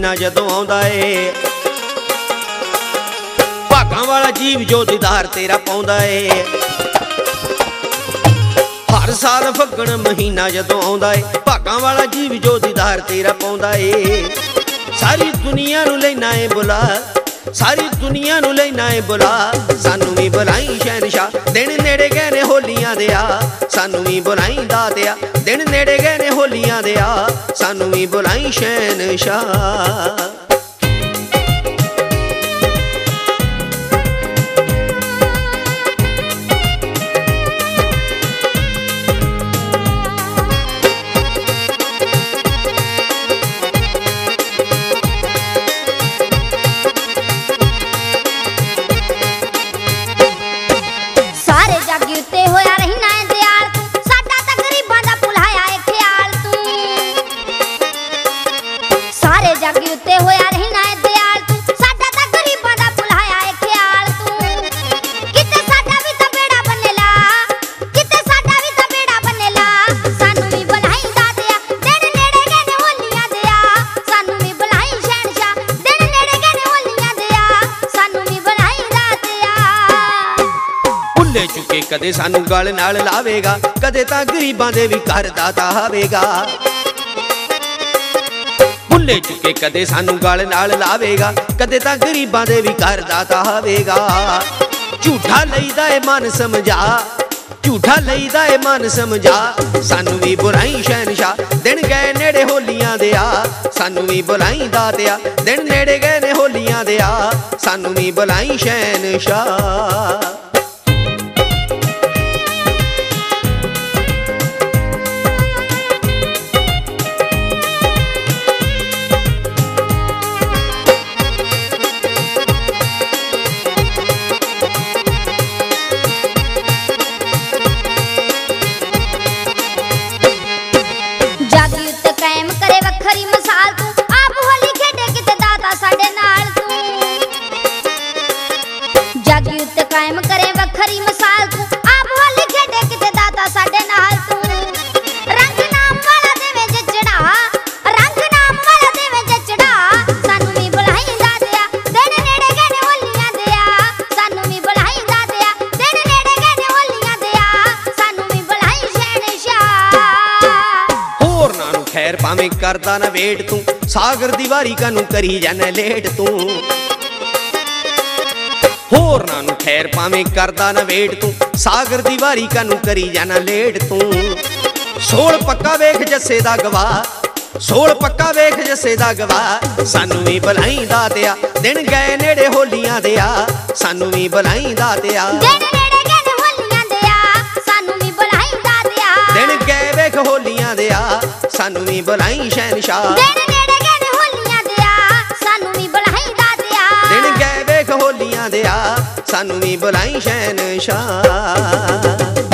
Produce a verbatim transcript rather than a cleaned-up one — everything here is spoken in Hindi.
महीना जदों आउंदा ए, भागां वाला जीव जो दीदार तेरा पाउंदा ए। हर साल फग्गण महीना जदों आउंदा ए, भागां वाला जीव जो दीदार तेरा पाउंदा ए। सारी दुनिया नूं लैना ए बुला, सारी दुनिया नूं लैना ए बुला, सानू भी बुलाई शहनशाह। दिन नेड़े गए ने होलियां दे आ, सानू भी बुलाई दातिया। दिन नेड़े गए ने होलियां दे आ, सानू भी बुलाई शहनशाह। चुके कदे सानू गल नाल लावेगा, कदे तां गरीबां दे भी घर दाता होवेगा। भुल्ले चुके कदे सानू गल नाल लावेगा, कदे तां गरीबां दे भी घर दाता होवेगा। झूठा लईदा ए मन समझा, झूठा लईदा ए मन समझा, सानू भी बुलाई शहनशाह। दिन गए नेड़े होलियां दे आ, सानू भी बुलाई दातिया। दिन नेड़े गए ने होलियां दे आ, सानू भी बुलाई शहनशाह। कायम करे वखरी मिसाल तू, आप होली खेडे किते दाता साडे नाल तू। रंग नाम वाला देवे जचड़ा, रंग नाम वाला देवे जचड़ा, सानू भी बुलाई दातिया। दिन नेड़े गए ने होलियां दे आ, सानू भी बुलाई दातिया। दिन नेड़े गए ने होलियां दे आ, सानू भी बुलाई शहनशाह। होर नानू खैर भावें करदा ना वेट तू, सागर दी वारी कानू करी जाना लेट तू। होर नानू खैर भावें करदा ना वेट तू, सागर दी वारी कानू करी जाना लेट तू। सोल पक्का वेख जस्से दा गवाह, सोल पक्का वेख जस्से दा गवाह, सानू भी बुलाई दातिया। दिन गए नेड़े होलियां दे आ, सानू भी बुलाई दातिया। दिन नेड़े गए ने होलियां दे आ, सानू भी बुलाई दातिया। दिन गए वेख होलियां दे आ, सानू भी बुलाई शहनशाह। दिन नेड़े गए ने होलियां दे आ, सानू भी बुलाई दातिया। दिन गए वेख होलियां दे आ, सानू भी बुलाई शहनशाह।